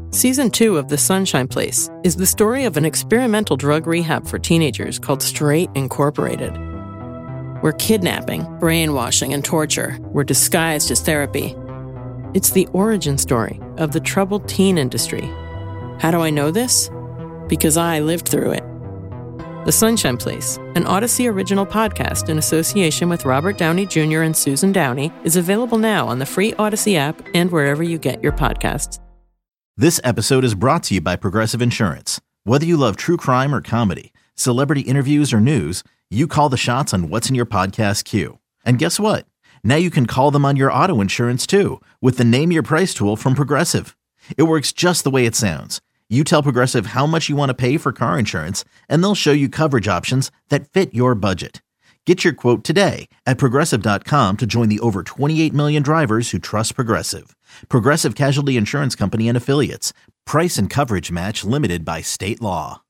Season 2 of The Sunshine Place is the story of an experimental drug rehab for teenagers called Straight Incorporated, where kidnapping, brainwashing, and torture were disguised as therapy. It's the origin story of the troubled teen industry. How do I know this? Because I lived through it. The Sunshine Place, an Odyssey original podcast in association with Robert Downey Jr. and Susan Downey, is available now on the free Odyssey app and wherever you get your podcasts. This episode is brought to you by Progressive Insurance. Whether you love true crime or comedy, celebrity interviews or news, you call the shots on what's in your podcast queue. And guess what? Now you can call them on your auto insurance too with the Name Your Price tool from Progressive. It works just the way it sounds. You tell Progressive how much you want to pay for car insurance, and they'll show you coverage options that fit your budget. Get your quote today at Progressive.com to join the over 28 million drivers who trust Progressive. Progressive Casualty Insurance Company and Affiliates. Price and coverage match limited by state law.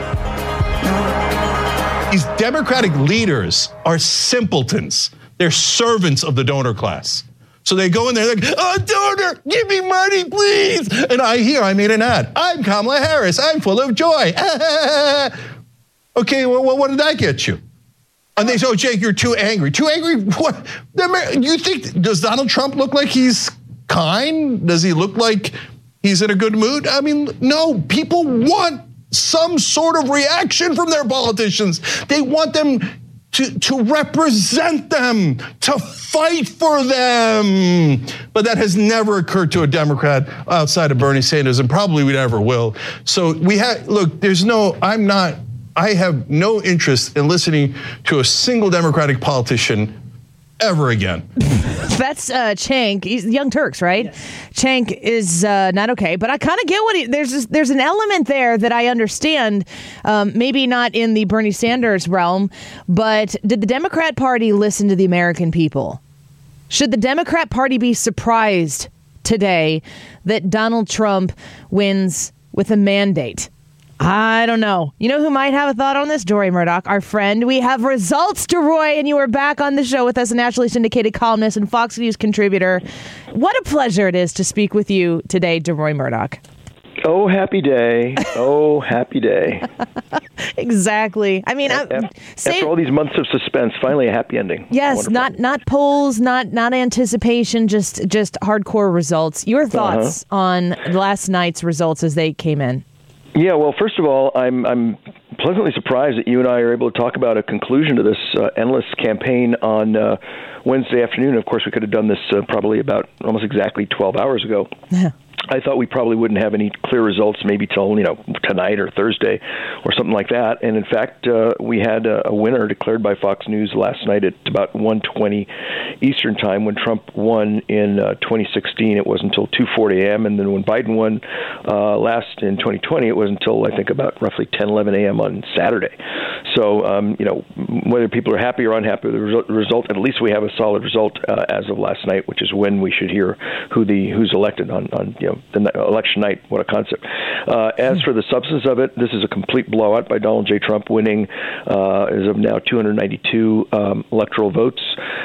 These Democratic leaders are simpletons. They're servants of the donor class. So they go in there like, oh, donor, give me money, please. And I made an ad. I'm Kamala Harris. I'm full of joy. Okay, well, what did that get you? And they say, oh, Jake, you're too angry. Too angry? What? Does Donald Trump look like he's kind? Does he look like he's in a good mood? I mean, no, people want some sort of reaction from their politicians. They want them to represent them, to fight for them. But that has never occurred to a Democrat outside of Bernie Sanders, and probably we never will. So I have no interest in listening to a single Democratic politician ever again. That's Cenk. He's Young Turks, right? Yes. Cenk is not okay, but I kind of get what there's an element there that I understand. Maybe not in the Bernie Sanders realm, but did the Democrat Party listen to the American people? Should the Democrat Party be surprised today that Donald Trump wins with a mandate? I don't know. You know who might have a thought on this? Dory Murdoch, our friend. We have results, DeRoy, and you are back on the show with us, a nationally syndicated columnist and Fox News contributor. What a pleasure it is to speak with you today, DeRoy Murdoch. Oh, happy day. Oh, happy day. Exactly. I mean, after all these months of suspense, finally a happy ending. Yes, not polls, not anticipation, just hardcore results. Your thoughts on last night's results as they came in? Yeah, well, first of all, I'm pleasantly surprised that you and I are able to talk about a conclusion to this endless campaign on Wednesday afternoon. Of course, we could have done this probably about almost exactly 12 hours ago. Yeah. I thought we probably wouldn't have any clear results maybe till, tonight or Thursday or something like that. And in fact, we had a winner declared by Fox News last night at about 1:20 Eastern time when Trump won in 2016. It wasn't until 2:40 a.m. And then when Biden won last in 2020, it was until I think about roughly 10:11 a.m. on Saturday. So, whether people are happy or unhappy with the result, at least we have a solid result as of last night, which is when we should hear who's elected on the election night. What a concept. As for the substance of it, this is a complete blowout by Donald J. Trump, winning as of now 292 electoral votes.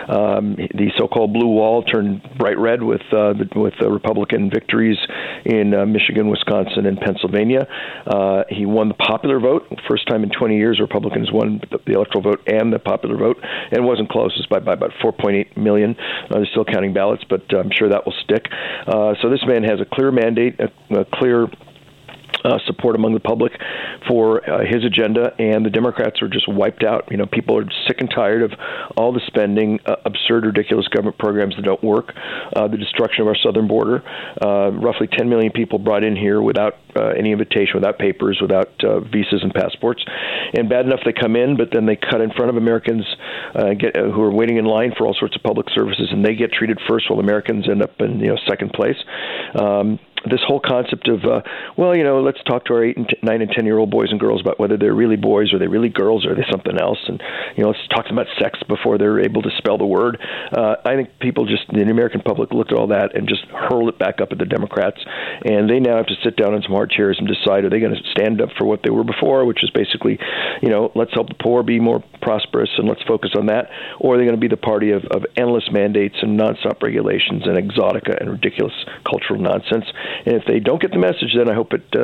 The so-called blue wall turned bright red with Republican victories in Michigan, Wisconsin, and Pennsylvania. He won the popular vote. First time in 20 years, Republicans won the electoral vote and the popular vote, and it wasn't close. It's by about 4.8 million. They're still counting ballots, but I'm sure that will stick. So this man has a clear mandate, a clear support among the public for his agenda, and the Democrats are just wiped out. People are sick and tired of all the spending, absurd, ridiculous government programs that don't work, the destruction of our southern border, roughly 10 million people brought in here without any invitation, without papers, without visas and passports. And bad enough they come in, but then they cut in front of Americans who are waiting in line for all sorts of public services, and they get treated first while Americans end up in second place. This whole concept of, let's talk to our 8 and 9 and 10-year-old boys and girls about whether they're really boys or they're really girls or are they something else. And, let's talk about sex before they're able to spell the word. I think people the American public looked at all that and just hurled it back up at the Democrats. And they now have to sit down in some hard chairs and decide, are they going to stand up for what they were before, which is basically, let's help the poor be more prosperous and let's focus on that. Or are they going to be the party of endless mandates and nonstop regulations and exotica and ridiculous cultural nonsense? And if they don't get the message, then I hope at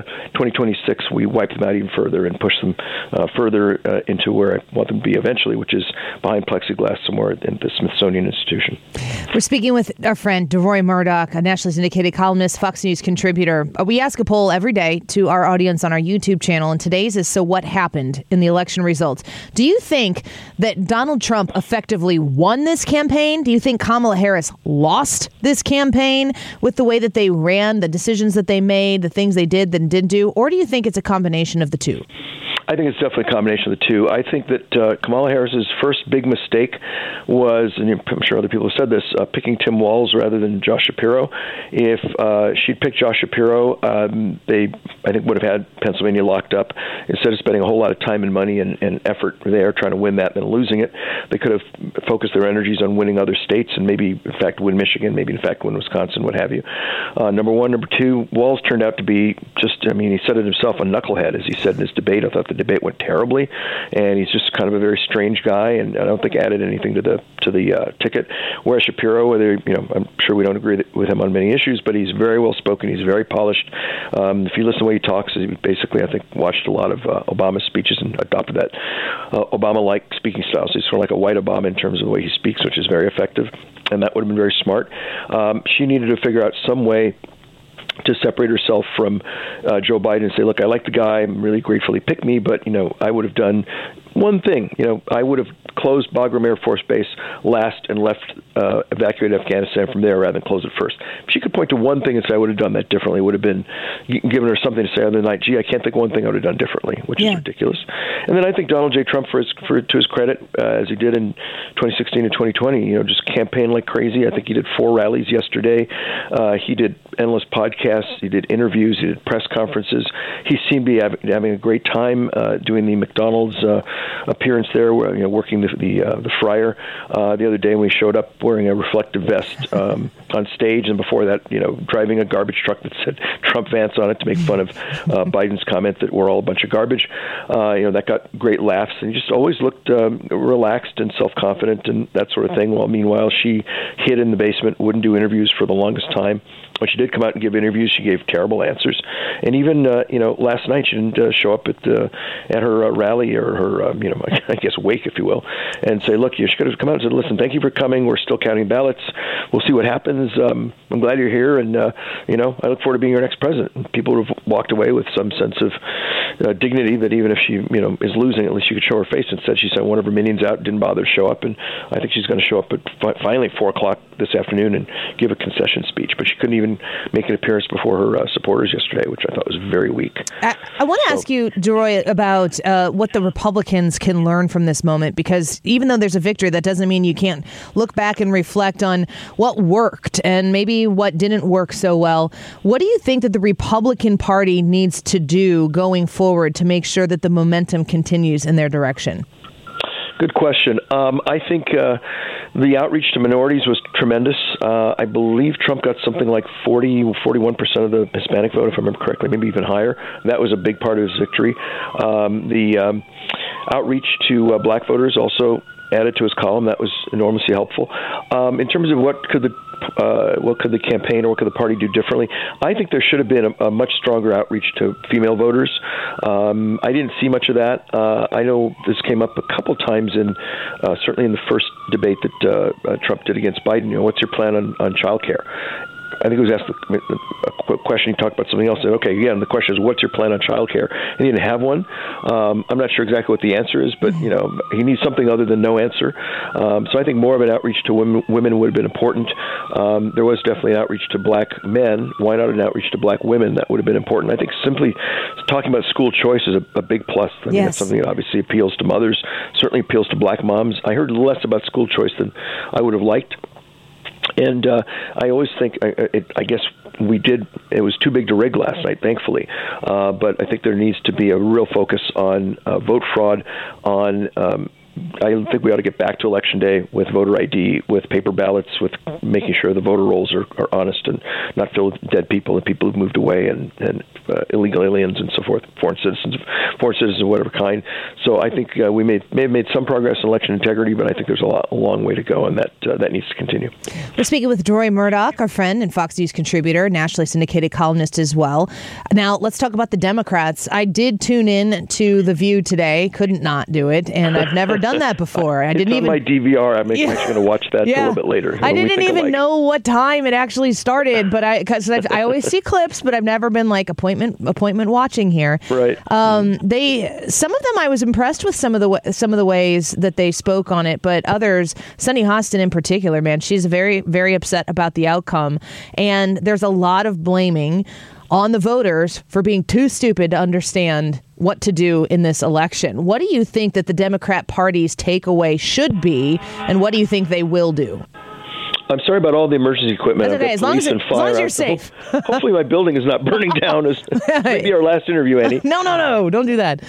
2026 we wipe them out even further and push them further into where I want them to be eventually, which is behind plexiglass somewhere in the Smithsonian Institution. We're speaking with our friend DeRoy Murdock, a nationally syndicated columnist, Fox News contributor. We ask a poll every day to our audience on our YouTube channel, and today's is, so what happened in the election results? Do you think that Donald Trump effectively won this campaign? Do you think Kamala Harris lost this campaign with the way that they ran, the decisions that they made, the things they did and didn't do? Or do you think it's a combination of the two? I think it's definitely a combination of the two. I think that Kamala Harris's first big mistake was, and I'm sure other people have said this, picking Tim Walz rather than Josh Shapiro. If she'd picked Josh Shapiro, they, I think, would have had Pennsylvania locked up. Instead of spending a whole lot of time and money and effort there trying to win that and then losing it, they could have focused their energies on winning other states and maybe, in fact, win Michigan, maybe, in fact, win Wisconsin, what have you. Number one. Number two, Walz turned out to be he said it himself, a knucklehead, as he said in his debate. I thought the debate went terribly, and he's just kind of a very strange guy, and I don't think added anything to the ticket. Whereas Shapiro, I'm sure we don't agree with him on many issues, but he's very well spoken. He's very polished. If you listen to the way he talks, he basically, I think, watched a lot of Obama's speeches and adopted that Obama-like speaking style. So he's sort of like a white Obama in terms of the way he speaks, which is very effective, and that would have been very smart. She needed to figure out some way to separate herself from Joe Biden and say, look, I like the guy. I'm really grateful he picked me, but, I would have done one thing. I would have closed Bagram Air Force Base last and evacuated Afghanistan from there rather than close it first. If she could point to one thing and say, I would have done that differently, it would have been given her something to say other than like, gee, I can't think of one thing I would have done differently, which is ridiculous. And then I think Donald J. Trump, to his credit, as he did in 2016 and 2020, just campaigned like crazy. I think he did 4 rallies yesterday. He did endless podcasts. He did interviews. He did press conferences. He seemed to be having a great time doing the McDonald's appearance there, working the fryer the other day when we showed up wearing a reflective vest on stage, and before that, driving a garbage truck that said Trump Vance on it to make fun of Biden's comment that we're all a bunch of garbage. That got great laughs, and he just always looked relaxed and self-confident and that sort of thing. Well, meanwhile, she hid in the basement, wouldn't do interviews for the longest time. When she did come out and give interviews, she gave terrible answers. And even, last night she didn't show up at her rally or her, I guess, wake, if you will, and say, look, you should have come out and said, listen, thank you for coming. We're still counting ballots. We'll see what happens. I'm glad you're here. And, I look forward to being your next president. And people would have walked away with some sense of dignity that even if she, is losing, at least you could show her face. Instead, she sent one of her minions out, didn't bother to show up. And I think she's going to show up at finally 4 o'clock this afternoon and give a concession speech. But she couldn't even make an appearance before her supporters yesterday, which I thought was very weak. I want to ask you, DeRoy, about what the Republicans can learn from this moment, because even though there's a victory, that doesn't mean you can't look back and reflect on what worked and maybe what didn't work so well. What do you think that the Republican Party needs to do going forward to make sure that the momentum continues in their direction? Good question. I think the outreach to minorities was tremendous. I believe Trump got something like 41% of the Hispanic vote, if I remember correctly, maybe even higher. That was a big part of his victory. The outreach to black voters also added to his column. That was enormously helpful. In terms of what could the campaign or what could the party do differently, I think there should have been a much stronger outreach to female voters. I didn't see much of that. I know this came up a couple times certainly in the first debate that Trump did against Biden. What's your plan on child care? I think he was asked a question. He talked about something else. And okay, again, the question is, what's your plan on child care? And he didn't have one. I'm not sure exactly what the answer is, but he needs something other than no answer. So I think more of an outreach to women would have been important. There was definitely an outreach to black men. Why not an outreach to black women? That would have been important. I think simply talking about school choice is a big plus. I mean, that's something that obviously appeals to mothers, certainly appeals to black moms. I heard less about school choice than I would have liked. And I always think, I guess we did, it was too big to rig last night, thankfully. But I think there needs to be a real focus on vote fraud, on I think we ought to get back to Election Day with voter ID, with paper ballots, with making sure the voter rolls are honest and not filled with dead people and people who've moved away and illegal aliens and so forth, foreign citizens of whatever kind. So I think we may have made some progress in election integrity, but I think there's a long way to go, and that needs to continue. We're speaking with Joy Murdoch, our friend and Fox News contributor, nationally syndicated columnist as well. Now, let's talk about the Democrats. I did tune in to The View today, couldn't not do it, and I've never done that before. I didn't even my DVR. I'm actually going to watch that a little bit later. I didn't even know what time it actually started, but because I always see clips, but I've never been like appointment watching here. Right. Some of them I was impressed with some of the ways that they spoke on it, but others, Sunny Hostin in particular, man, she's very, very upset about the outcome, and there's a lot of blaming on the voters for being too stupid to understand what to do in this election. What do you think that the Democrat Party's takeaway should be, and what do you think they will do? I'm sorry about all the emergency equipment. That's okay, as long as you're safe. Hopefully my building is not burning down. As maybe our last interview, Annie. No, don't do that.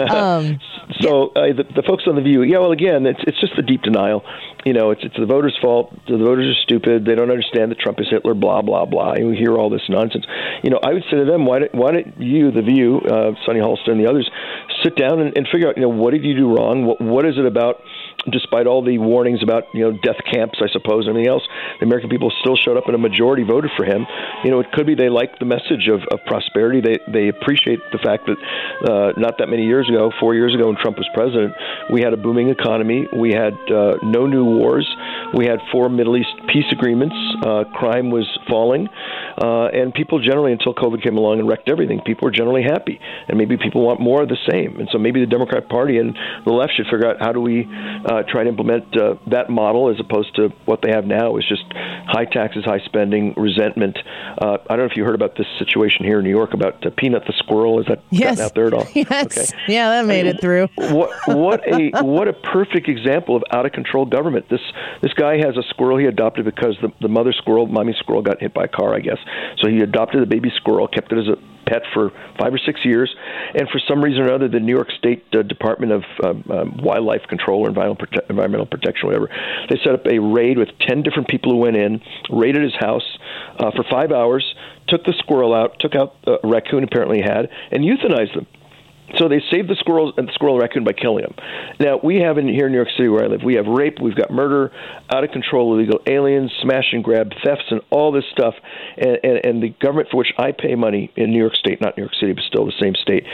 The folks on The View, well, again, it's just the deep denial. It's the voters' fault. The voters are stupid. They don't understand that Trump is Hitler, blah, blah, blah. And we hear all this nonsense. I would say to them, why don't you, The View, Sunny Hostin and the others, sit down and figure out, what did you do wrong? What is it about, despite all the warnings about, death camps, I suppose, and everything else, the American people still showed up and a majority voted for him. It could be they like the message of prosperity. They appreciate the fact that not that many years ago, 4 years ago when Trump was president, we had a booming economy. We had no new wars. We had 4 Middle East peace agreements. Crime was falling. And people generally, until COVID came along and wrecked everything, people were generally happy. And maybe people want more of the same. And so maybe the Democrat Party and the left should figure out how do we try to implement that model as opposed to what they have now, is just high taxes, high spending, resentment. I don't know if you heard about this situation here in New York about Peanut the squirrel. Is that gotten out there at all? Yes. Okay. Yeah, that made it through. What a perfect example of out of control government. This guy has a squirrel he adopted because the mother squirrel, mommy squirrel, got hit by a car, I guess. So he adopted a baby squirrel, kept it as a pet for 5 or 6 years, and for some reason or other, the New York State Department of Wildlife Control or Environmental Protection, whatever, they set up a raid with 10 different people who went in, raided his house for 5 hours, took the squirrel out, took out a raccoon apparently he had, and euthanized them. So they saved the squirrel and raccoon by killing them. Now, we have here in New York City where I live, we have rape, we've got murder, out of control illegal aliens, smash and grab thefts, and all this stuff. And the government for which I pay money in New York State, not New York City, but still the same state,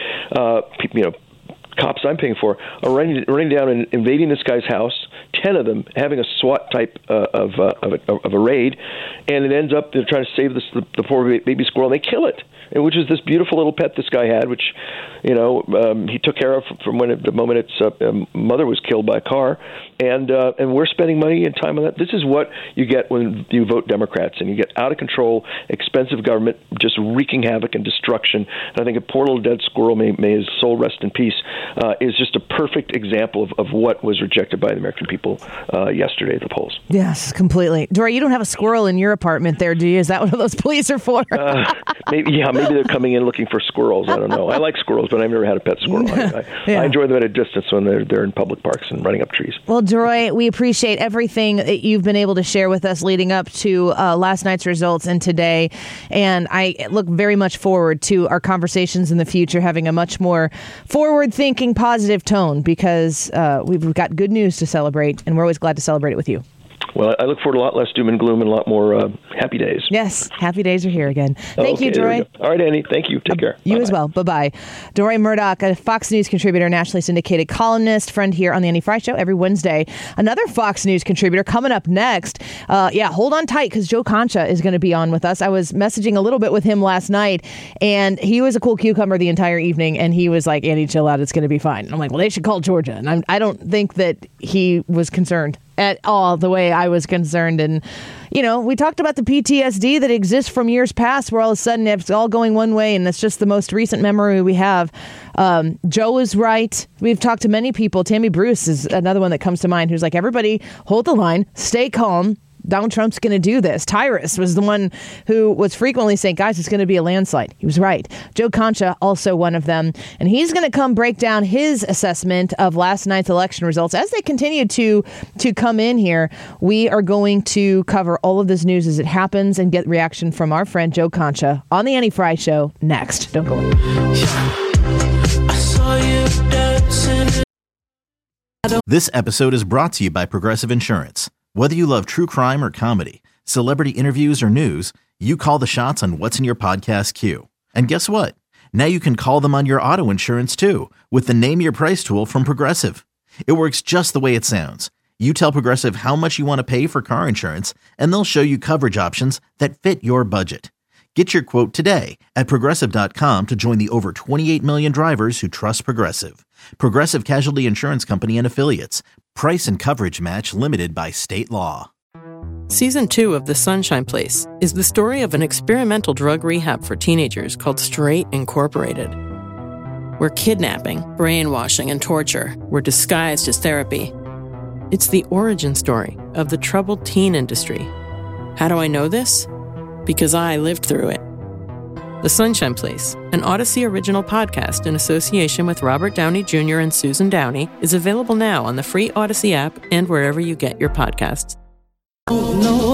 cops I'm paying for are running down and invading this guy's house, 10 of them, having a SWAT type of a raid, and it ends up they're trying to save the poor baby squirrel, and they kill it, which is this beautiful little pet this guy had, which he took care of from the moment its mother was killed by a car, and we're spending money and time on that. This is what you get when you vote Democrats, and you get out of control, expensive government just wreaking havoc and destruction. And I think a poor little dead squirrel, may his soul rest in peace, is just a perfect example of what was rejected by the American people yesterday at the polls. Yes, completely. Dory, you don't have a squirrel in your apartment there, do you? Is that what those police are for? Maybe they're coming in looking for squirrels. I don't know. I like squirrels, but I've never had a pet squirrel. I enjoy them at a distance when they're in public parks and running up trees. Well, Joy, we appreciate everything that you've been able to share with us leading up to last night's results and today. And I look very much forward to our conversations in the future, having a much more forward-thinking, positive tone, because we've got good news to celebrate, and we're always glad to celebrate it with you. Well, I look forward to a lot less doom and gloom and a lot more happy days. Yes, happy days are here again. Thank you, Dory. All right, Annie. Thank you. Take care. You as well. Bye-bye. Dory Murdoch, a Fox News contributor, nationally syndicated columnist, friend here on the Annie Frey Show every Wednesday. Another Fox News contributor coming up next. Hold on tight, because Joe Concha is going to be on with us. I was messaging a little bit with him last night, and he was a cool cucumber the entire evening, and he was like, Annie, chill out. It's going to be fine. And I'm like, well, they should call Georgia. And I don't think that he was concerned at all the way I was concerned. And, we talked about the PTSD that exists from years past, where all of a sudden it's all going one way, and that's just the most recent memory we have. Joe is right. We've talked to many people. Tammy Bruce is another one that comes to mind, who's like, everybody hold the line, stay calm. Donald Trump's going to do this. Tyrus was the one who was frequently saying, guys, it's going to be a landslide. He was right. Joe Concha, also one of them. And he's going to come break down his assessment of last night's election results. As they continue to come in here, we are going to cover all of this news as it happens and get reaction from our friend Joe Concha on the Annie Frey Show next. Don't go away. This episode is brought to you by Progressive Insurance. Whether you love true crime or comedy, celebrity interviews or news, you call the shots on what's in your podcast queue. And guess what? Now you can call them on your auto insurance too with the Name Your Price tool from Progressive. It works just the way it sounds. You tell Progressive how much you want to pay for car insurance, and they'll show you coverage options that fit your budget. Get your quote today at Progressive.com to join the over 28 million drivers who trust Progressive. Progressive Casualty Insurance Company and Affiliates. Price and coverage match limited by state law. Season 2 of The Sunshine Place is the story of an experimental drug rehab for teenagers called Straight Incorporated, where kidnapping, brainwashing, and torture were disguised as therapy. It's the origin story of the troubled teen industry. How do I know this? Because I lived through it. The Sunshine Place, an Odyssey original podcast in association with Robert Downey Jr. and Susan Downey, is available now on the free Odyssey app and wherever you get your podcasts. Well,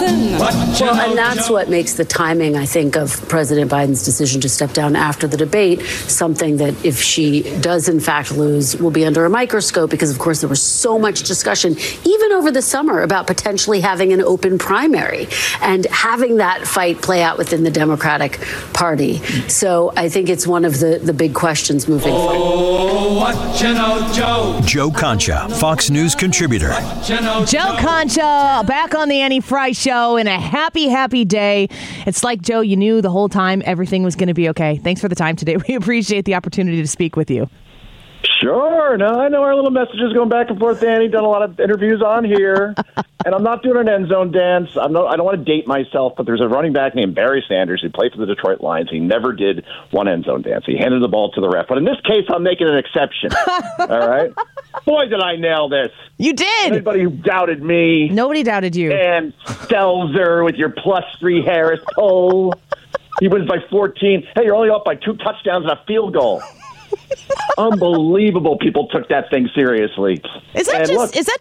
and that's what makes the timing, I think, of President Biden's decision to step down after the debate something that, if she does in fact lose, will be under a microscope because, of course, there was so much discussion, even over the summer, about potentially having an open primary and having that fight play out within the Democratic Party. So I think it's one of the big questions moving forward. What you know, Joe. Joe Concha, Fox News contributor. Joe Concha, back on the Annie Frey Show, in a happy day. It's like, Joe, you knew the whole time everything was going to be okay. Thanks for the time today. We appreciate the opportunity to speak with you. Sure. No, I know our little messages going back and forth, Danny. Done a lot of interviews on here. And I'm not doing an end zone dance. I don't want to date myself, but there's a running back named Barry Sanders who played for the Detroit Lions. He never did one end zone dance. He handed the ball to the ref. But in this case, I'm making an exception. All right? Boy, did I nail this. You did. Anybody who doubted me. Nobody doubted you. And Stelzer with your +3 Harris poll. He wins by 14. Hey, you're only up by 2 touchdowns and a field goal. Unbelievable. People took that thing seriously. Is that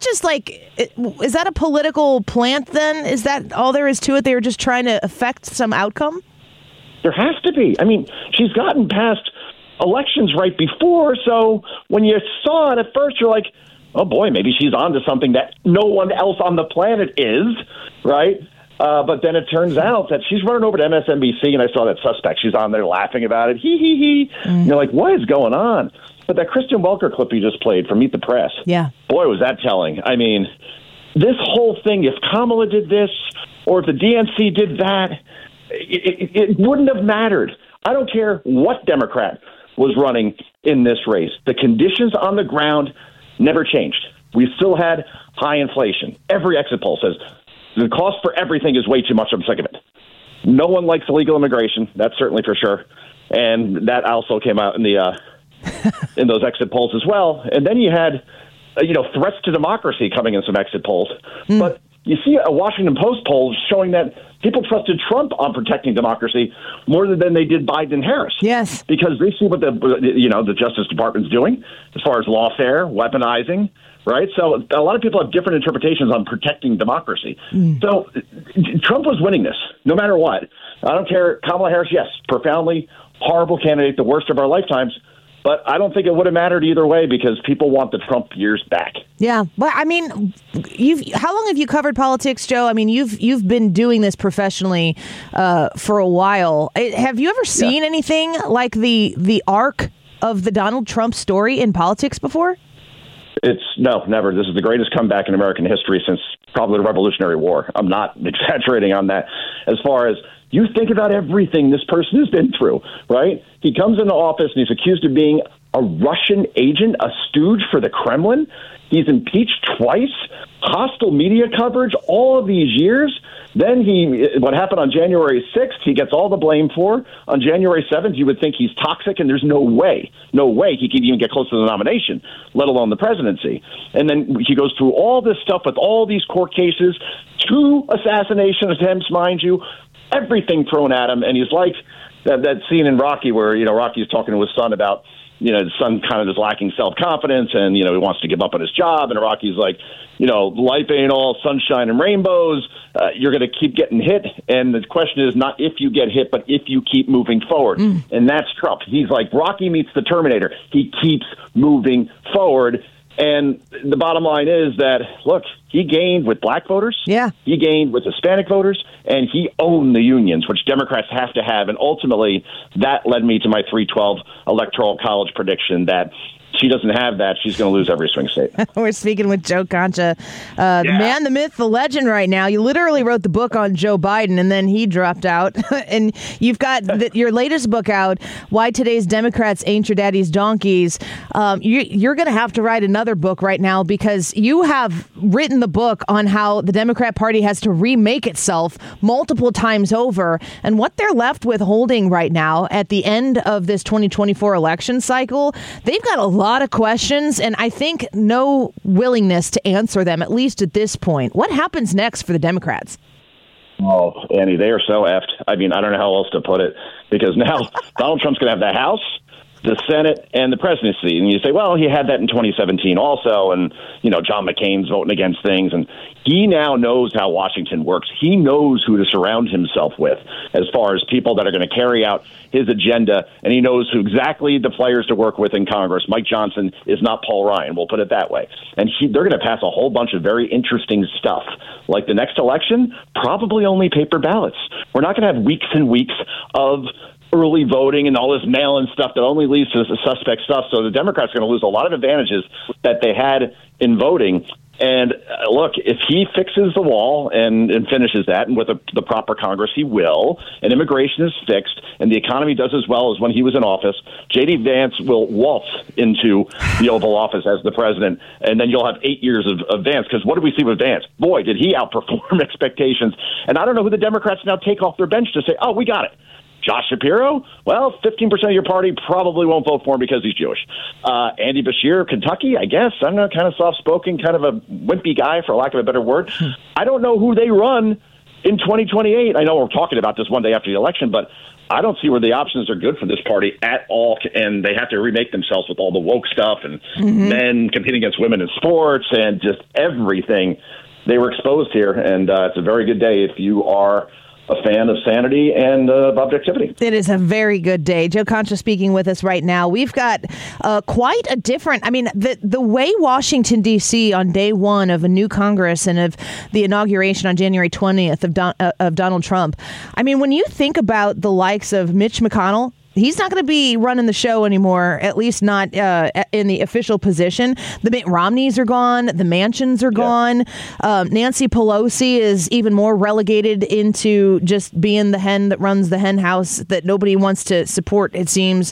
a political plant then? Is that all there is to it? They were just trying to affect some outcome? There has to be. I mean, she's gotten past elections right before, so when you saw it at first, you're like, oh boy, maybe she's on to something that no one else on the planet is, right? But then it turns out that she's running over to MSNBC, and I saw that suspect. She's on there laughing about it. He. And you're like, what is going on? But that Kristen Welker clip you just played from Meet the Press, yeah, boy, was that telling. I mean, this whole thing, if Kamala did this or if the DNC did that, it wouldn't have mattered. I don't care what Democrat was running in this race. The conditions on the ground never changed. We still had high inflation. Every exit poll says the cost for everything is way too much. I'm sick of it. No one likes illegal immigration. That's certainly for sure. And that also came out in the in those exit polls as well. And then you had, threats to democracy coming in some exit polls. But you see a Washington Post poll showing that people trusted Trump on protecting democracy more than they did Biden and Harris. Yes. Because they see what the Justice Department's doing as far as lawfare, weaponizing, right? So a lot of people have different interpretations on protecting democracy. So Trump was winning this, no matter what. I don't care. Kamala Harris, yes, profoundly horrible candidate, the worst of our lifetimes. But I don't think it would have mattered either way because people want the Trump years back. Yeah. Well, I mean, how long have you covered politics, Joe? I mean, you've been doing this professionally for a while. Have you ever seen anything like the arc of the Donald Trump story in politics before? No, never. This is the greatest comeback in American history since probably the Revolutionary War. I'm not exaggerating on that. As far as You think about everything this person has been through, right? He comes into office and he's accused of being a Russian agent, a stooge for the Kremlin. He's impeached twice, hostile media coverage all of these years. Then what happened on January 6th, he gets all the blame for. On January 7th, you would think he's toxic, and there's no way he could even get close to the nomination, let alone the presidency. And then he goes through all this stuff with all these court cases, 2 assassination attempts, mind you, everything thrown at him. And he's like that scene in Rocky where, Rocky's talking to his son about, his son kind of is lacking self-confidence and, he wants to give up on his job. And Rocky's like, life ain't all sunshine and rainbows. You're going to keep getting hit. And the question is not if you get hit, but if you keep moving forward. And that's Trump. He's like Rocky meets the Terminator. He keeps moving forward. And the bottom line is that, look, he gained with black voters. Yeah. He gained with Hispanic voters, and he owned the unions, which Democrats have to have. And ultimately, that led me to my 312 electoral college prediction that she doesn't have that. She's going to lose every swing state. We're speaking with Joe Concha, the man, the myth, the legend right now. You literally wrote the book on Joe Biden, and then he dropped out. And you've got your latest book out, Why Today's Democrats Ain't Your Daddy's Donkeys. You're going to have to write another book right now because you have written the book on how the Democrat Party has to remake itself multiple times over. And what they're left with holding right now at the end of this 2024 election cycle, they've got a lot of questions, and I think no willingness to answer them, at least at this point. What happens next for the Democrats? Oh, Annie, they are so effed. I mean, I don't know how else to put it, because now Donald Trump's going to have the House, the Senate, and the presidency. And you say, well, he had that in 2017 also, and, John McCain's voting against things, and he now knows how Washington works. He knows who to surround himself with as far as people that are going to carry out his agenda, and he knows who exactly the players to work with in Congress. Mike Johnson is not Paul Ryan, we'll put it that way. And they're going to pass a whole bunch of very interesting stuff. Like the next election, probably only paper ballots. We're not going to have weeks and weeks of early voting and all this mail-in stuff that only leads to suspect stuff. So the Democrats are going to lose a lot of advantages that they had in voting. And look, if he fixes the wall and finishes that, and with the proper Congress, he will, and immigration is fixed, and the economy does as well as when he was in office, J.D. Vance will waltz into the Oval Office as the president, and then you'll have 8 years of Vance, because what did we see with Vance? Boy, did he outperform expectations. And I don't know who the Democrats now take off their bench to say, oh, we got it. Josh Shapiro? Well, 15% of your party probably won't vote for him because he's Jewish. Andy Beshear, Kentucky, I guess. I don't know, kind of soft-spoken, kind of a wimpy guy, for lack of a better word. I don't know who they run in 2028. I know we're talking about this one day after the election, but I don't see where the options are good for this party at all, and they have to remake themselves with all the woke stuff and men competing against women in sports and just everything. They were exposed here, and it's a very good day if you are a fan of sanity and objectivity. It is a very good day. Joe Concha speaking with us right now. We've got quite a different, the way Washington, D.C. on day one of a new Congress and of the inauguration on January 20th of Donald Trump. When you think about the likes of Mitch McConnell, he's not going to be running the show anymore, at least not in the official position. The Mitt Romneys are gone. The Mansions are gone. Nancy Pelosi is even more relegated into just being the hen that runs the hen house that nobody wants to support, it seems.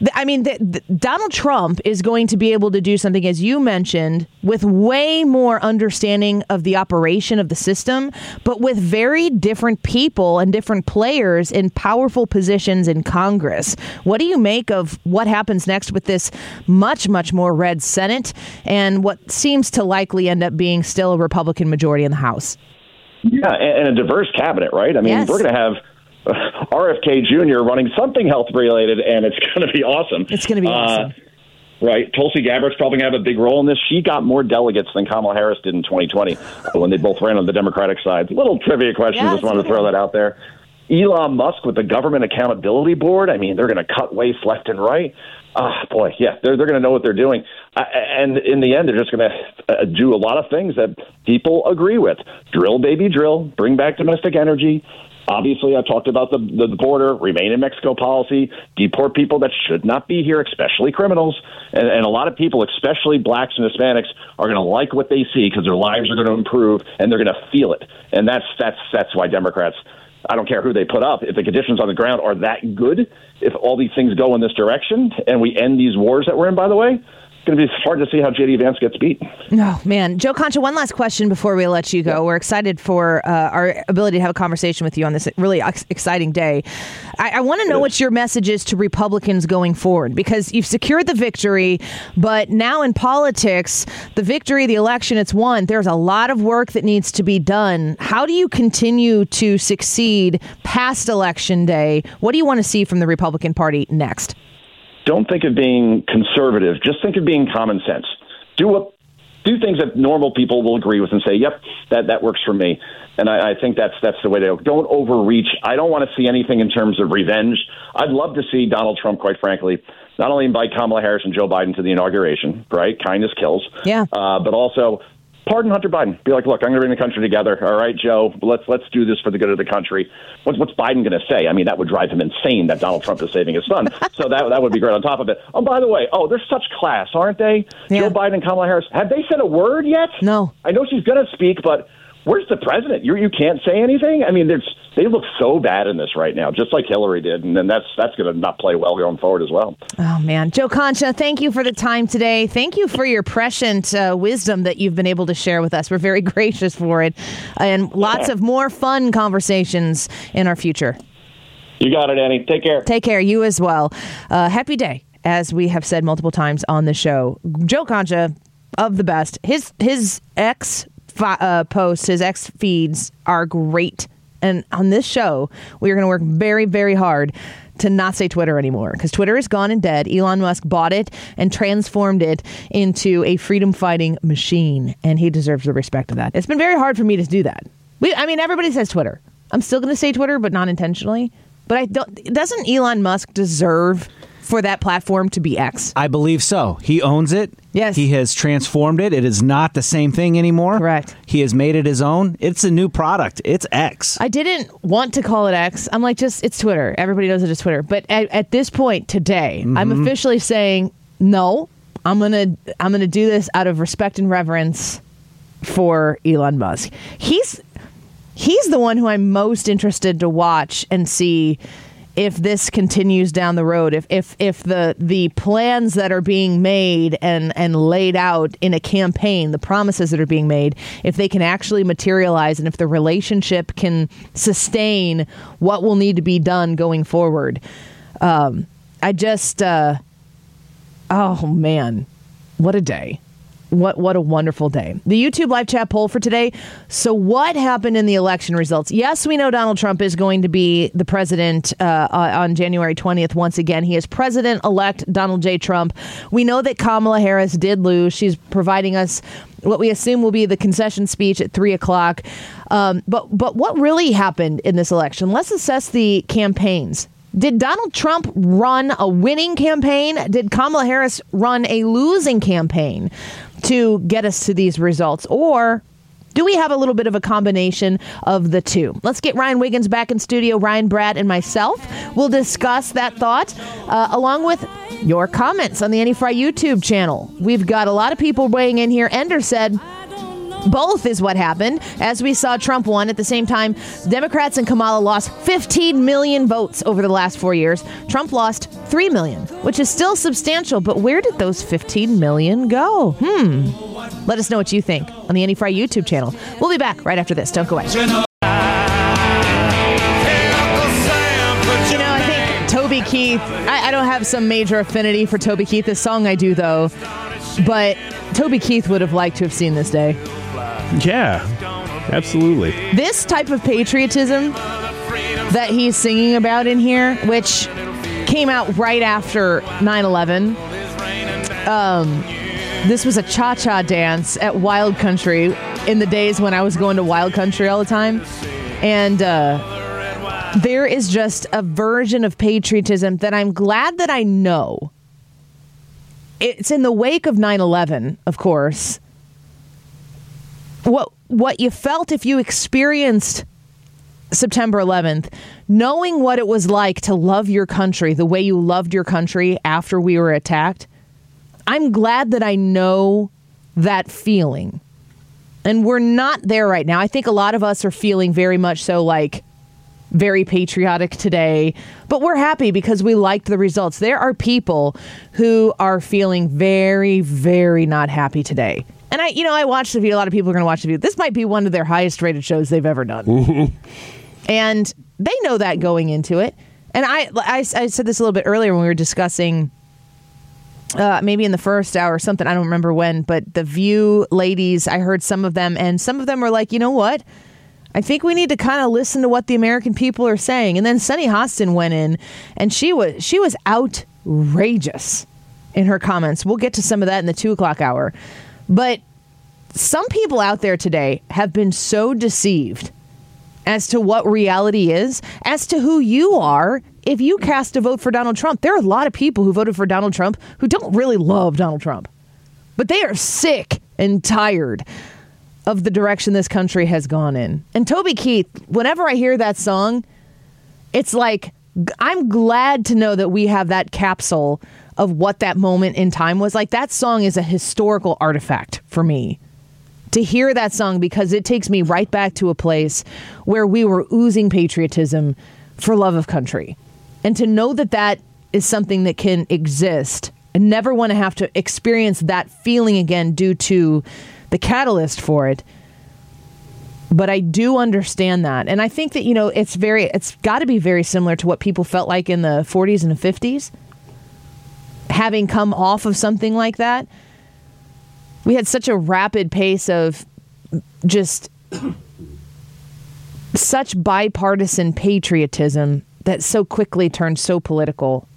Donald Trump is going to be able to do something, as you mentioned, with way more understanding of the operation of the system, but with very different people and different players in powerful positions in Congress. What do you make of what happens next with this much, much more red Senate and what seems to likely end up being still a Republican majority in the House? Yeah, and a diverse cabinet, right? Yes. We're going to have RFK Jr. running something health-related, and it's going to be awesome. It's going to be awesome. Right. Tulsi Gabbard's probably going to have a big role in this. She got more delegates than Kamala Harris did in 2020 when they both ran on the Democratic side. Little trivia question. Just wanted to throw that out there. Elon Musk with the Government Accountability Board. They're going to cut waste left and right. They're going to know what they're doing. And in the end, they're just going to do a lot of things that people agree with. Drill, baby, drill. Bring back domestic energy. Obviously, I talked about the border, remain in Mexico policy, deport people that should not be here, especially criminals. And a lot of people, especially blacks and Hispanics, are going to like what they see because their lives are going to improve and they're going to feel it. And that's why Democrats I don't care who they put up. If the conditions on the ground are that good, if all these things go in this direction and we end these wars that we're in, by the way, it's going to be hard to see how J.D. Vance gets beat. Oh, man. Joe Concha, one last question before we let you go. Yeah. We're excited for our ability to have a conversation with you on this really exciting day. I want to know what your message is to Republicans going forward, because you've secured the victory, but now in politics, the victory, the election, it's won. There's a lot of work that needs to be done. How do you continue to succeed past Election Day? What do you want to see from the Republican Party next? Don't think of being conservative. Just think of being common sense. Do things that normal people will agree with and say, yep, that works for me. And I think that's the way to go. Don't overreach. I don't want to see anything in terms of revenge. I'd love to see Donald Trump, quite frankly, not only invite Kamala Harris and Joe Biden to the inauguration, right? Kindness kills. Yeah. But also pardon Hunter Biden. Be like, look, I'm going to bring the country together. All right, Joe, let's do this for the good of the country. What's Biden going to say? I mean, that would drive him insane that Donald Trump is saving his son. So that would be great on top of it. Oh, by the way, they're such class, aren't they? Yeah. Joe Biden and Kamala Harris. Have they said a word yet? No. I know she's going to speak, but where's the president? You can't say anything? I mean, they look so bad in this right now, just like Hillary did, and then that's going to not play well going forward as well. Oh, man. Joe Concha, thank you for the time today. Thank you for your prescient wisdom that you've been able to share with us. We're very gracious for it, and lots of more fun conversations in our future. You got it, Annie. Take care. Take care. You as well. Happy day, as we have said multiple times on the show. Joe Concha, of the best. His posts, his X feeds are great. And on this show, we are going to work very, very hard to not say Twitter anymore, because Twitter is gone and dead. Elon Musk bought it and transformed it into a freedom-fighting machine, and he deserves the respect of that. It's been very hard for me to do that. Everybody says Twitter. I'm still going to say Twitter, but not intentionally. But doesn't Elon Musk deserve for that platform to be X? I believe so. He owns it. Yes. He has transformed it. It is not the same thing anymore. Correct. He has made it his own. It's a new product. It's X. I didn't want to call it X. I'm like, it's Twitter. Everybody knows it as Twitter. But at this point today, I'm officially saying, no, I'm gonna do this out of respect and reverence for Elon Musk. He's the one who I'm most interested to watch and see if this continues down the road, if the plans that are being made and laid out in a campaign, the promises that are being made, if they can actually materialize, and if the relationship can sustain what will need to be done going forward. Oh man, what a day. What a wonderful day. The YouTube live chat poll for today. So what happened in the election results? Yes, we know Donald Trump is going to be the president on January 20th. Once again, he is President-elect Donald J. Trump. We know that Kamala Harris did lose. She's providing us what we assume will be the concession speech at 3 o'clock. But what really happened in this election? Let's assess the campaigns. Did Donald Trump run a winning campaign? Did Kamala Harris run a losing campaign to get us to these results? Or do we have a little bit of a combination of the two? Let's get Ryan Wiggins back in studio. Ryan, Brad, and myself will discuss that thought along with your comments on the Annie Frey YouTube channel. We've got a lot of people weighing in here. Ender said both is what happened. As we saw, Trump won. At the same time, Democrats and Kamala lost 15 million votes over the last 4 years. Trump lost 3 million, which is still substantial. But where did those 15 million go? Let us know what you think on the Annie Frey YouTube channel. We'll be back right after this. Don't go away. I think Toby Keith, I don't have some major affinity for Toby Keith. This song I do, though. But Toby Keith would have liked to have seen this day. Yeah, absolutely. This type of patriotism that he's singing about in here, which came out right after 9/11. This was a cha-cha dance at Wild Country in the days when I was going to Wild Country all the time. And there is just a version of patriotism that I'm glad that I know. It's in the wake of 9/11, of course. What you felt if you experienced September 11th, knowing what it was like to love your country the way you loved your country after we were attacked, I'm glad that I know that feeling. And we're not there right now. I think a lot of us are feeling very much so like very patriotic today, but we're happy because we liked the results. There are people who are feeling very, very not happy today. And I watched the View. A lot of people are going to watch the View. This might be one of their highest rated shows they've ever done. Mm-hmm. And they know that going into it. And I said this a little bit earlier when we were discussing maybe in the first hour or something. I don't remember when, but the View ladies, I heard some of them, and some of them were like, you know what? I think we need to kind of listen to what the American people are saying. And then Sunny Hostin went in, and she was outrageous in her comments. We'll get to some of that in the 2 o'clock hour. But some people out there today have been so deceived as to what reality is, as to who you are. If you cast a vote for Donald Trump, there are a lot of people who voted for Donald Trump who don't really love Donald Trump. But they are sick and tired of the direction this country has gone in. And Toby Keith, whenever I hear that song, it's like, I'm glad to know that we have that capsule of what that moment in time was. Like, that song is a historical artifact for me. To hear that song, because it takes me right back to a place where we were oozing patriotism for love of country. And to know that that is something that can exist and never want to have to experience that feeling again due to the catalyst for it. But I do understand that. And I think that, it's got to be very similar to what people felt like in the 40s and the 50s. Having come off of something like that, we had such a rapid pace of just such bipartisan patriotism that so quickly turned so political.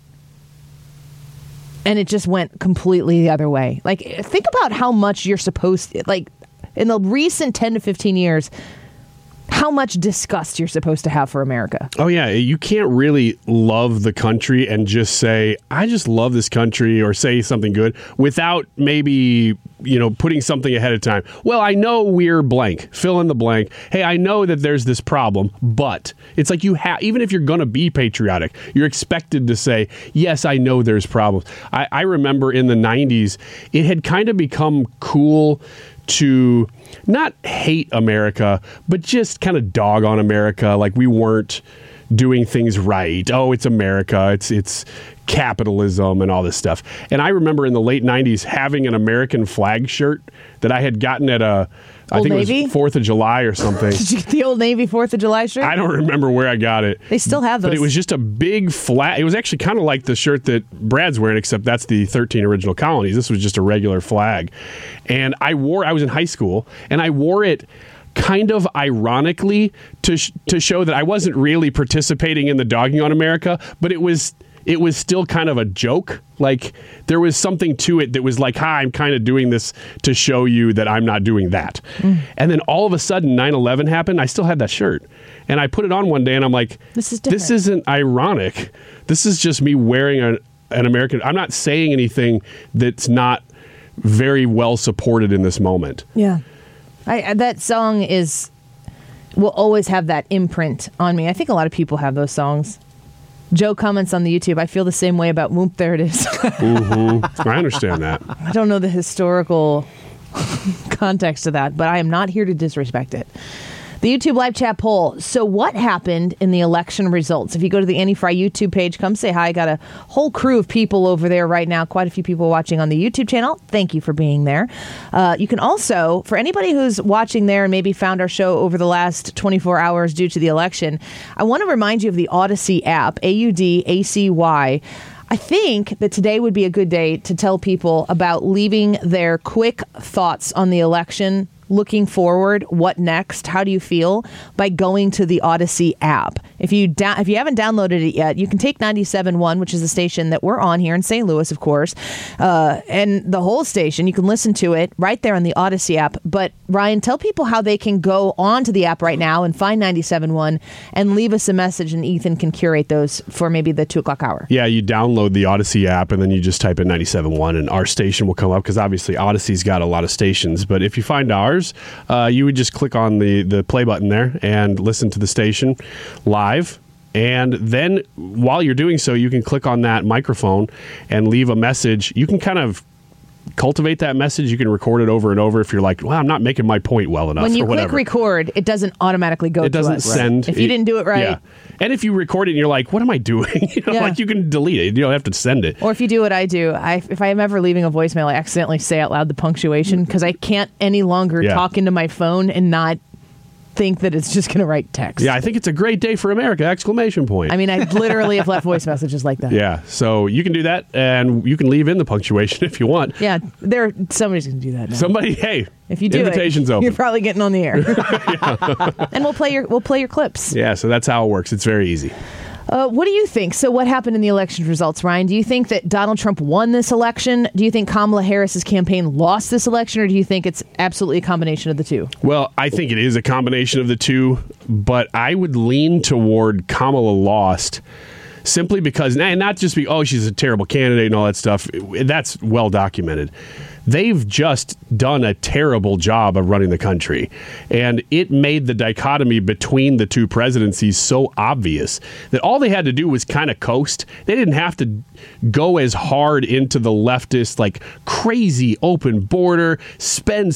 And it just went completely the other way. Like, think about how much you're supposed to, like, in the recent 10 to 15 years, how much disgust you're supposed to have for America. Oh, yeah. You can't really love the country and just say, I just love this country, or say something good without maybe, putting something ahead of time. Well, I know we're blank. Fill in the blank. Hey, I know that there's this problem, but it's like even if you're going to be patriotic, you're expected to say, yes, I know there's problems. I remember in the 90s, it had kind of become cool to not hate America, but just kind of dog on America, like we weren't doing things right. Oh, it's America. It's capitalism and all this stuff. And I remember in the late 90s having an American flag shirt that I had gotten at I think Navy? It was 4th of July or something. Did you get the Old Navy 4th of July shirt? I don't remember where I got it. They still have those. But it was just a big flag. It was actually kind of like the shirt that Brad's wearing, except that's the 13 original colonies. This was just a regular flag. And I was in high school, and I wore it kind of ironically to show that I wasn't really participating in the dogging on America, but it was still kind of a joke. Like, there was something to it that was like, hi, I'm kind of doing this to show you that I'm not doing that. Mm. And then all of a sudden 9/11 happened. I still had that shirt. And I put it on one day and I'm like, this isn't ironic. This is just me wearing an American. I'm not saying anything that's not very well supported in this moment. Yeah. That song will always have that imprint on me. I think a lot of people have those songs. Joe comments on the YouTube, I feel the same way about Whoop, there it is. Mm-hmm. I understand that. I don't know the historical context of that, but I am not here to disrespect it. The YouTube live chat poll. So what happened in the election results? If you go to the Annie Frey YouTube page, come say hi. I got a whole crew of people over there right now. Quite a few people watching on the YouTube channel. Thank you for being there. You can also, for anybody who's watching there and maybe found our show over the last 24 hours due to the election, I want to remind you of the Odyssey app, AUDACY. I think that today would be a good day to tell people about leaving their quick thoughts on the election, looking forward, what next, how do you feel, by going to the Odyssey app. If you haven't downloaded it yet, you can take 97.1, which is the station that we're on here in St. Louis, of course, and the whole station. You can listen to it right there on the Odyssey app. But Ryan, tell people how they can go onto the app right now and find 97.1 and leave us a message, and Ethan can curate those for maybe the 2 o'clock hour. Yeah, you download the Odyssey app, and then you just type in 97.1, and our station will come up, because obviously Odyssey's got a lot of stations. But if you find ours, you would just click on the play button there and listen to the station live. And then while you're doing so, you can click on that microphone and leave a message. You can kind of cultivate that message. You can record it over and over if you're like, well, I'm not making my point well enough. When you or whatever. click record, it doesn't automatically go to us. It doesn't send. If you didn't do it right. Yeah. And if you record it and you're like, what am I doing? Like you can delete it. You don't have to send it. Or if you do what I do, if I am ever leaving a voicemail, I accidentally say out loud the punctuation because I can't any longer talk into my phone and not think that it's just going to write text. Yeah, I think it's a great day for America! ! I mean, I literally have left voice messages like that. Yeah, so you can do that, and you can leave in the punctuation if you want. Yeah, somebody's going to do that now. Somebody, hey, if you do invitation's it, open. You're probably getting on the air. And we'll play your clips. Yeah, so that's how it works. It's very easy. What do you think? So what happened in the election results, Ryan? Do you think that Donald Trump won this election? Do you think Kamala Harris's campaign lost this election? Or do you think it's absolutely a combination of the two? Well, I think it is a combination of the two, but I would lean toward Kamala lost simply because, and not just she's a terrible candidate and all that stuff. That's well documented. They've just done a terrible job of running the country. And it made the dichotomy between the two presidencies so obvious that all they had to do was kind of coast. They didn't have to go as hard into the leftist, like crazy open border, spend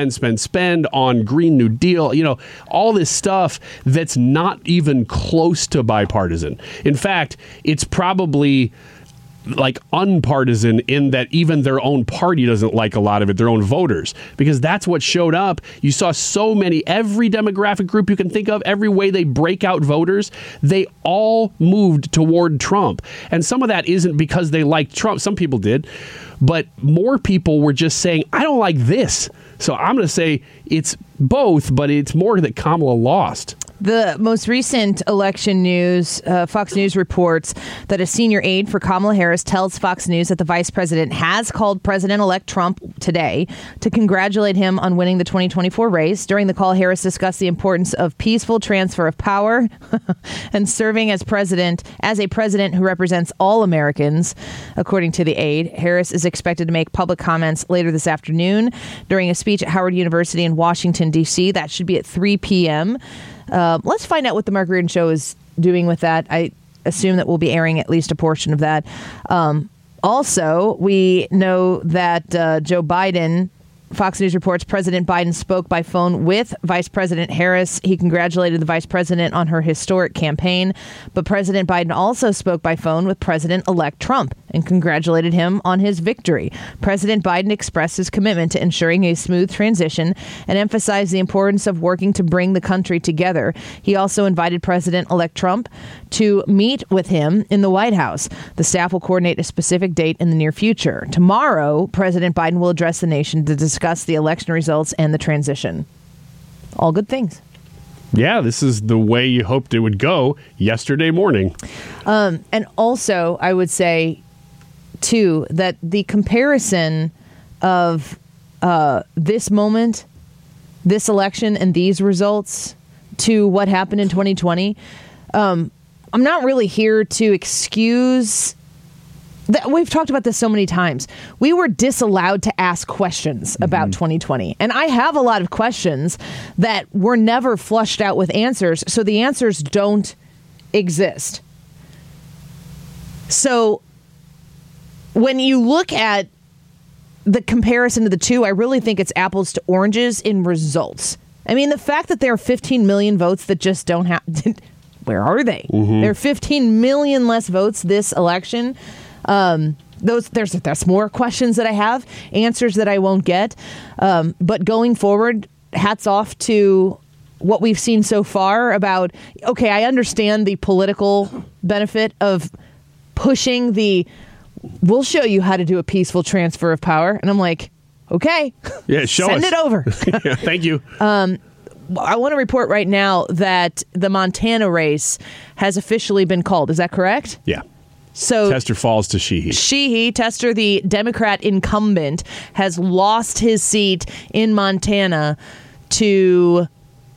on Green New Deal, all this stuff that's not even close to bipartisan. In fact, it's probably like unpartisan in that even their own party doesn't like a lot of it, their own voters, because that's what showed up. You saw so many, every demographic group you can think of, every way they break out voters, they all moved toward Trump. And some of that isn't because they liked Trump. Some people did, but more people were just saying, I don't like this. So I'm going to say it's both, but it's more that Kamala lost. The most recent election news, Fox News reports that a senior aide for Kamala Harris tells Fox News that the vice president has called President-elect Trump today to congratulate him on winning the 2024 race. During the call, Harris discussed the importance of peaceful transfer of power and serving as a president who represents all Americans. According to the aide, Harris is expected to make public comments later this afternoon during a speech at Howard University in Washington, D.C. That should be at 3 p.m. Let's find out what the Mark Reardon Show is doing with that. I assume that we'll be airing at least a portion of that. Also, we know that Joe Biden, Fox News reports President Biden spoke by phone with Vice President Harris. He congratulated the vice president on her historic campaign. But President Biden also spoke by phone with President-elect Trump and congratulated him on his victory. President Biden expressed his commitment to ensuring a smooth transition and emphasized the importance of working to bring the country together. He also invited President-elect Trump to meet with him in the White House. The staff will coordinate a specific date in the near future. Tomorrow, President Biden will address the nation to discuss the election results and the transition. All good things. Yeah, this is the way you hoped it would go yesterday morning. And also, I would say, too, that the comparison of this moment, this election, and these results to what happened in 2020, I'm not really here to excuse that. We've talked about this so many times. We were disallowed to ask questions about 2020. And I have a lot of questions that were never flushed out with answers. So the answers don't exist. So when you look at the comparison to the two, I really think it's apples to oranges in results. I mean, the fact that there are 15 million votes that just don't have... Where are they? There are 15 million less votes this election. There's more questions that I have, answers that I won't get. But going forward, hats off to what we've seen so far about, okay, I understand the political benefit of pushing we'll show you how to do a peaceful transfer of power. And I'm like, okay, yeah, send it over. Yeah, thank you. I want to report right now that the Montana race has officially been called. Is that correct? Yeah. So Tester falls to Sheehy. Sheehy, Tester, the Democrat incumbent, has lost his seat in Montana to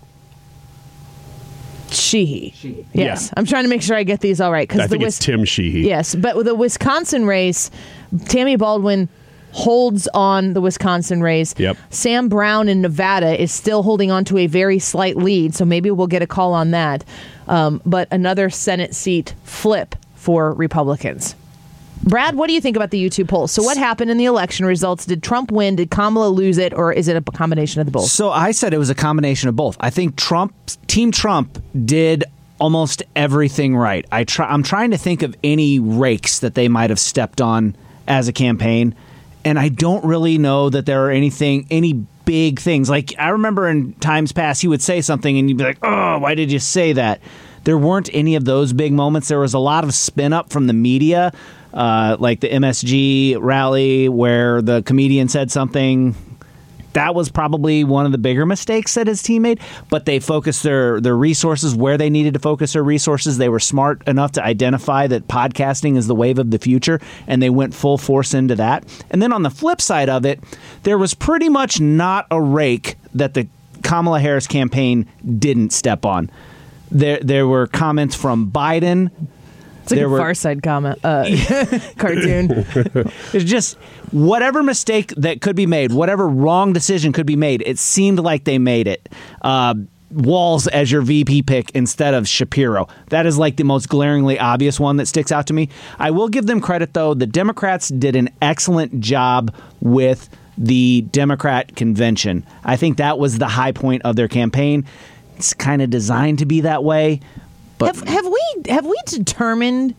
Sheehy. Yes. Yeah. I'm trying to make sure I get these all right. I think it's Tim Sheehy. Yes. But with the Wisconsin race, Tammy Baldwin holds on the Wisconsin race. Yep. Sam Brown in Nevada is still holding on to a very slight lead, so maybe we'll get a call on that. But another Senate seat flip for Republicans. Brad, what do you think about the YouTube poll? So what happened in the election results? Did Trump win? Did Kamala lose it? Or is it a combination of the both? So I said it was a combination of both. I think Team Trump did almost everything right. I'm trying to think of any rakes that they might have stepped on as a campaign, and I don't really know that there are any big things. Like, I remember in times past, he would say something and you'd be like, oh, why did you say that? There weren't any of those big moments. There was a lot of spin up from the media, like the MSG rally where the comedian said something. That was probably one of the bigger mistakes that his team made, but they focused their resources where they needed to focus their resources. They were smart enough to identify that podcasting is the wave of the future, and they went full force into that. And then on the flip side of it, there was pretty much not a rake that the Kamala Harris campaign didn't step on. There were comments from Biden. It's like a Far Side comment, cartoon. It's just whatever mistake that could be made, whatever wrong decision could be made, it seemed like they made it. Walz as your VP pick instead of Shapiro. That is like the most glaringly obvious one that sticks out to me. I will give them credit, though. The Democrats did an excellent job with the Democrat convention. I think that was the high point of their campaign. It's kind of designed to be that way. But have we determined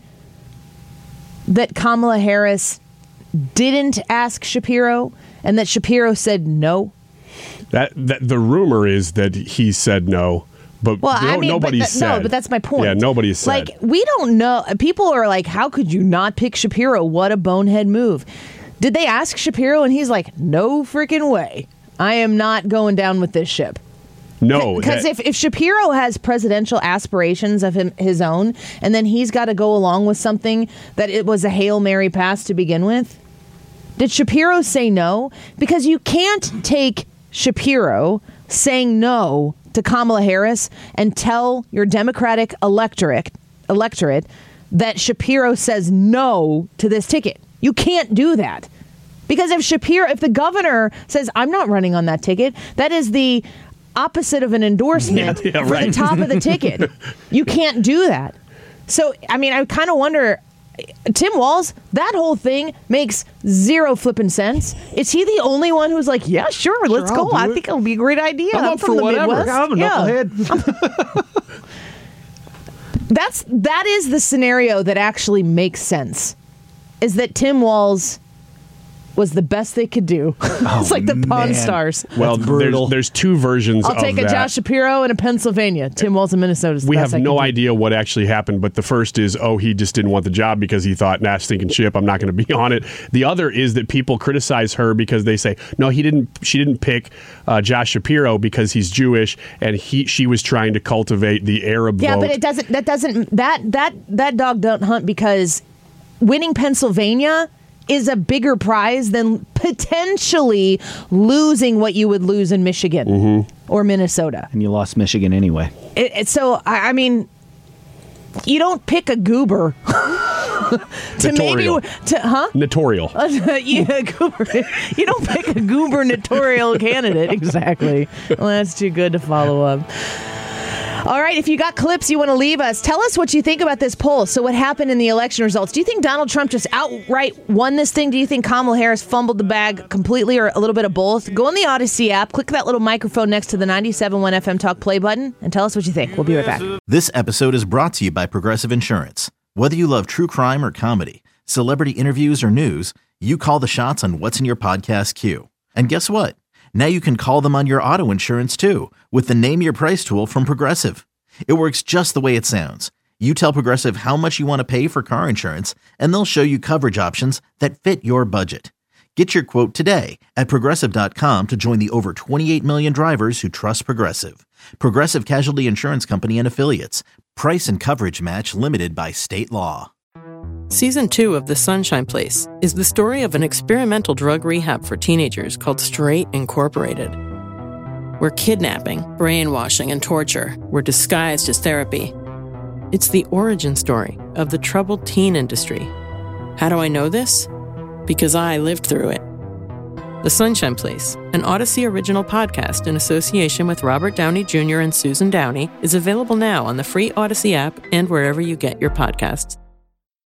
that Kamala Harris didn't ask Shapiro and that Shapiro said no? That the rumor is that he said no, but nobody said. No, but that's my point. Yeah, nobody said. Like, we don't know. People are like, how could you not pick Shapiro? What a bonehead move. Did they ask Shapiro and he's like, no freaking way. I am not going down with this ship. No, because if Shapiro has presidential aspirations of his own, and then he's got to go along with something that it was a Hail Mary pass to begin with, did Shapiro say no? Because you can't take Shapiro saying no to Kamala Harris and tell your Democratic electorate that Shapiro says no to this ticket. You can't do that. Because if the governor says, I'm not running on that ticket, that is the opposite of an endorsement for the top of the ticket. You can't do that. So, I mean, I kind of wonder, Tim Walz, that whole thing makes zero flipping sense. Is he the only one who's like, yeah, sure, let's go. I think it'll be a great idea. I'm from the whatever. Midwest. I'm a knucklehead. That is the scenario that actually makes sense, is that Tim Walz was the best they could do. It's like the Pawn Stars. Well, there's two versions of that. I'll take a Josh Shapiro and a Pennsylvania. Tim Walz in Minnesota is the best. We have no idea what actually happened, but the first is, he just didn't want the job because he thought, stinking ship, I'm not going to be on it. The other is that people criticize her because they say, no, she didn't pick Josh Shapiro because he's Jewish, and she was trying to cultivate the Arab vote. Yeah, but that dog don't hunt, because winning Pennsylvania is a bigger prize than potentially losing what you would lose in Michigan or Minnesota. And you lost Michigan anyway. So, I mean, you don't pick a goober Notorial. Goober. You don't pick a gubernatorial candidate. Exactly. Well, that's too good to follow up. All right, if you got clips you want to leave us, tell us what you think about this poll. So what happened in the election results? Do you think Donald Trump just outright won this thing? Do you think Kamala Harris fumbled the bag completely, or a little bit of both? Go on the Odyssey app, click that little microphone next to the 97.1 FM Talk play button, and tell us what you think. We'll be right back. This episode is brought to you by Progressive Insurance. Whether you love true crime or comedy, celebrity interviews or news, you call the shots on what's in your podcast queue. And guess what? Now you can call them on your auto insurance too, with the Name Your Price tool from Progressive. It works just the way it sounds. You tell Progressive how much you want to pay for car insurance, and they'll show you coverage options that fit your budget. Get your quote today at Progressive.com to join the over 28 million drivers who trust Progressive. Progressive Casualty Insurance Company and Affiliates. Price and coverage match limited by state law. Season 2 of The Sunshine Place is the story of an experimental drug rehab for teenagers called Straight Incorporated, where kidnapping, brainwashing, and torture were disguised as therapy. It's the origin story of the troubled teen industry. How do I know this? Because I lived through it. The Sunshine Place, an Odyssey original podcast in association with Robert Downey Jr. and Susan Downey, is available now on the free Odyssey app and wherever you get your podcasts.